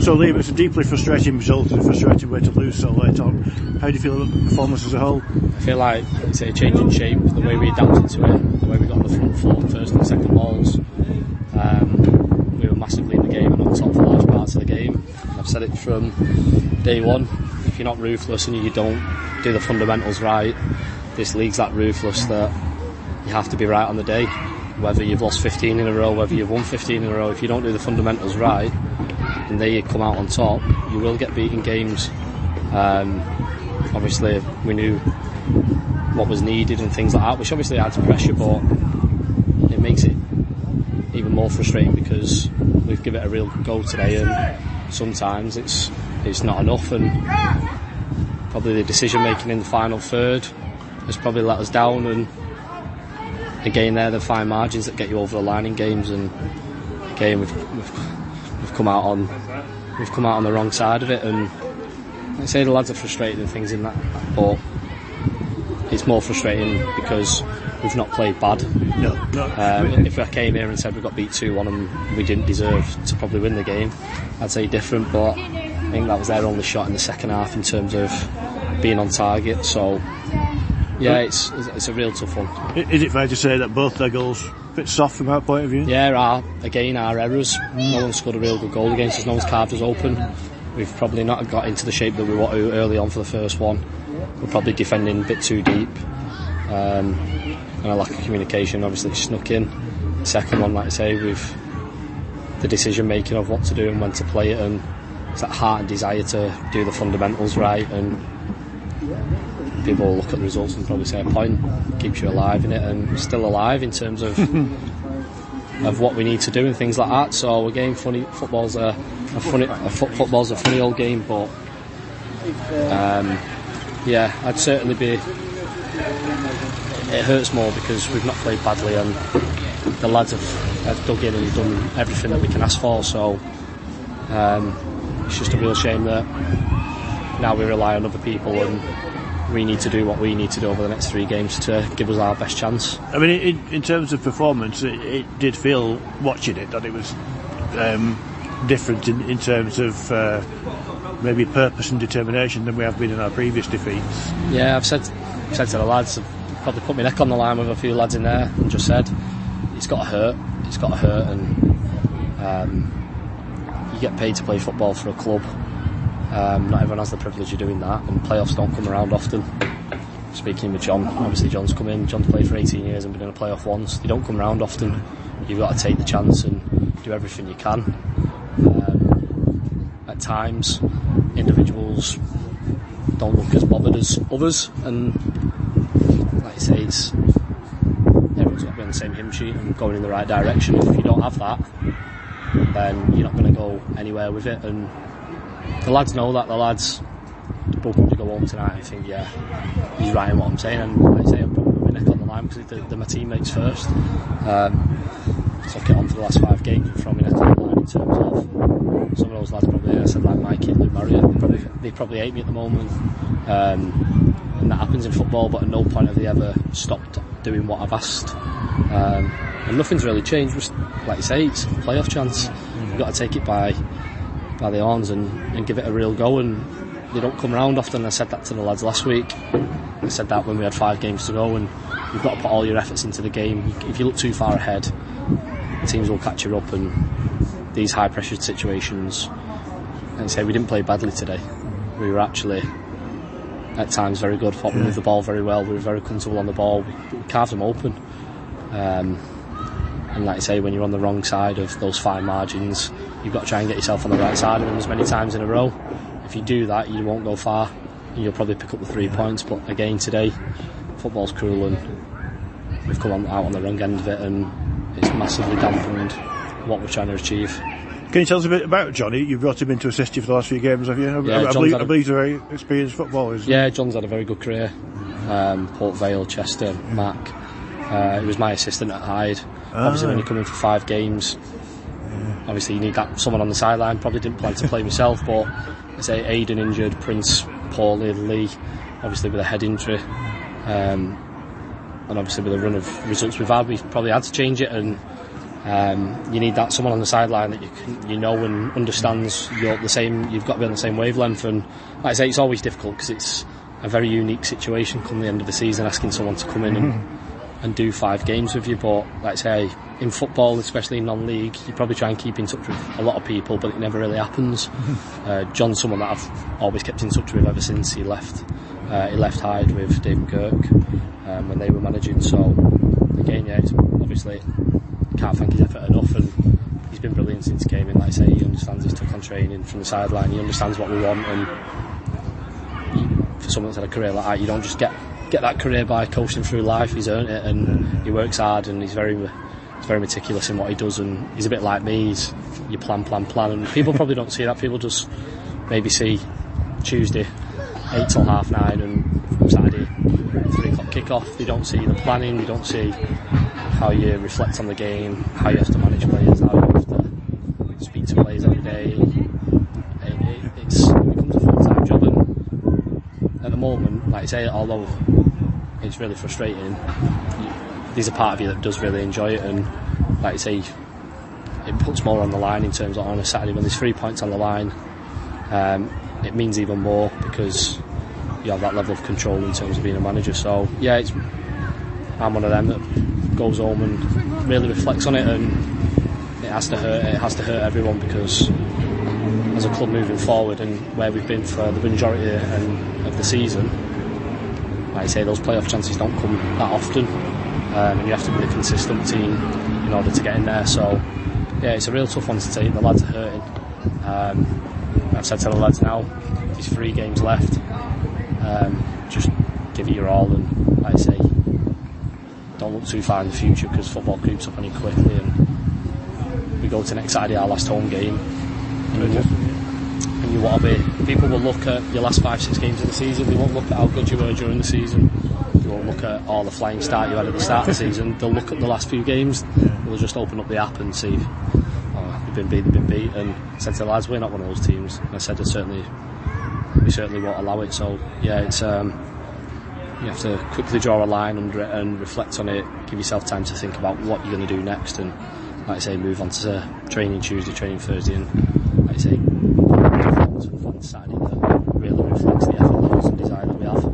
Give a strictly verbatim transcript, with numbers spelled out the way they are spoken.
So Liam, it's a deeply frustrating result and a frustrating way to lose so late on. How do you feel about the performance as a whole? I feel like it's a change in shape, the way we adapted to it, the way we got on the front foot, first and second balls. Um, we were massively in the game and on top for large parts of the game. I've said it from day one, if you're not ruthless and you don't do the fundamentals right, this league's that ruthless that you have to be right on the day. Whether you've lost fifteen in a row, whether you've won fifteen in a row, if you don't do the fundamentals right and there you come out on top, you will get beaten games. Um, obviously we knew what was needed and things like that, which obviously adds pressure, but it makes it even more frustrating because we've given it a real go today and sometimes it's it's not enough, and probably the decision making in the final third has probably let us down, and again they're the fine margins that get you over the line in games, and again we've, we've, we've come out on we've come out on the wrong side of it, and I say the lads are frustrated and things in that, but it's more frustrating because we've not played bad. No, no. Um, if I came here and said we got beat two one and we didn't deserve to probably win the game, I'd say different, but I think that was their only shot in the second half in terms of being on target, so yeah, it's it's a real tough one. Is it fair to say that both their goals a bit soft from our point of view? Yeah, our, again, our errors. No one's scored a real good goal against us, no one's carved us open. We've probably not got into the shape that we want to early on for the first one. We're probably defending a bit too deep, um, and a lack of communication obviously snuck in. The second one, like I say, we've the decision making of what to do and when to play it, and it's that heart and desire to do the fundamentals right, and people will look at the results and probably say a point keeps you alive in it, and still alive in terms of of what we need to do and things like that. So again, funny football's a, a funny a fo- football's a funny old game, but um, yeah, I'd certainly be. It hurts more because we've not played badly, and the lads have, have dug in and done everything that we can ask for. So um, it's just a real shame that now we rely on other people, and we need to do what we need to do over the next three games to give us our best chance. I mean, in, in terms of performance, it, it did feel, watching it, that it was um, different in, in terms of uh, maybe purpose and determination than we have been in our previous defeats. Yeah, I've said, said to the lads, I've probably put my neck on the line with a few lads in there and just said, it's got to hurt, it's got to hurt, and um, you get paid to play football for a club. Um, not everyone has the privilege of doing that, and playoffs don't come around often. Speaking with John, obviously John's come in, John's played for eighteen years and been in a playoff once. They don't come around often. You've got to take the chance and do everything you can. Um, at times, individuals don't look as bothered as others, and like I say, it's, everyone's got to be on the same hymn sheet and going in the right direction. If you don't have that, then you're not going to go anywhere with it, and the lads know that. The lads both up to go home tonight and think, yeah, he's right in what I'm saying, and like I say, I'm putting my neck on the line because they're, they're my teammates first. Um, took it on for the last five games and thrown my neck on the line in terms of some of those lads probably, I said like Mikey and Luke Marriott, they probably, they probably hate me at the moment, um, and that happens in football, but at no point have they ever stopped doing what I've asked, um, and nothing's really changed. Just, like you say, it's a playoff chance. You've got to take it by by the horns and, and give it a real go, and they don't come around often. I said that to the lads last week. I said that when we had five games to go, and you've got to put all your efforts into the game. If you look too far ahead, teams will catch you up, and these high pressure situations, like I say, we didn't play badly today. We were actually at times very good, fought with the ball very well, we were very comfortable on the ball, we, we carved them open, um, and like I say, when you're on the wrong side of those fine margins, you've got to try and get yourself on the right side of them as many times in a row. If you do that, you won't go far, and you'll probably pick up the three points. But again, today, football's cruel, and we've come on, out on the wrong end of it, and it's massively dampened what we're trying to achieve. Can you tell us a bit about Johnny? You brought him in to assist you for the last few games, have you? Yeah, I, I, believe, a, I believe he's a very experienced footballer, isn't yeah, he? John's had a very good career. Um, Port Vale, Chester, Mac. Uh, he was my assistant at Hyde. Ah. Obviously, when you come in for five games, yeah. Obviously you need that someone on the sideline. Probably didn't plan to play myself, but I say Aiden injured, Prince, Paulie, Lee, obviously with a head injury, um, and obviously with the run of results we've had, we've probably had to change it, and Um, you need that someone on the sideline that you can, you know and understands you're the same. You've got to be on the same wavelength. And like I say, it's always difficult because it's a very unique situation. Come the end of the season, asking someone to come in and, and do five games with you. But like I say, in football, especially in non-league, you probably try and keep in touch with a lot of people, but it never really happens. Uh, John's someone that I've always kept in touch with ever since he left. Uh, he left Hyde with David Girk um, when they were managing. So again, yeah, it's obviously can't thank his effort enough, and he's been brilliant since he came in. Like I say, he understands his took on training from the sideline. He understands what we want, and he, for someone that's had a career like that, you don't just get get that career by coasting through life. He's earned it, and he works hard, and he's very he's very meticulous in what he does, and he's a bit like me. He's you plan, plan, plan, and people probably don't see that. People just maybe see Tuesday eight till half nine and Saturday three o'clock kick-off. They don't see the planning, they don't see how you reflect on the game, how you have to manage players, how you have to speak to players every day. It, it, it's, it becomes a full-time job, and at the moment, like I say, although it's really frustrating, you, there's a part of you that does really enjoy it, and like I say, it puts more on the line in terms of on a Saturday when there's three points on the line. Um, it means even more because you have that level of control in terms of being a manager. So yeah, it's, I'm one of them that goes home and really reflects on it, and it has to hurt. It has to hurt everyone, because as a club moving forward and where we've been for the majority of the season, like I say, those playoff chances don't come that often, um, and you have to be a consistent team in order to get in there. So yeah, it's a real tough one to take. The lads are hurting. Um, I've said to the lads now, there's three games left. Um, just give it your all, and like I say, don't look too far in the future, because football creeps up on you quickly, and we go to next Saturday, our last home game, and you, and you want to be, people will look at your last five, six games of the season. They won't look at how good you were during the season. They won't look at all the flying start you had at the start of the season. They'll look at the last few games. They'll just open up the app and see, oh, they've been beat, they've been beat, and I said to the lads, we're not one of those teams. And I said, I certainly we certainly won't allow it. So yeah, it's um, you have to quickly draw a line and, re- and reflect on it, give yourself time to think about what you're going to do next, and like I say, move on to training Tuesday, training Thursday, and like I say, performance for fans Saturday that really reflects the effort levels and desire that we have.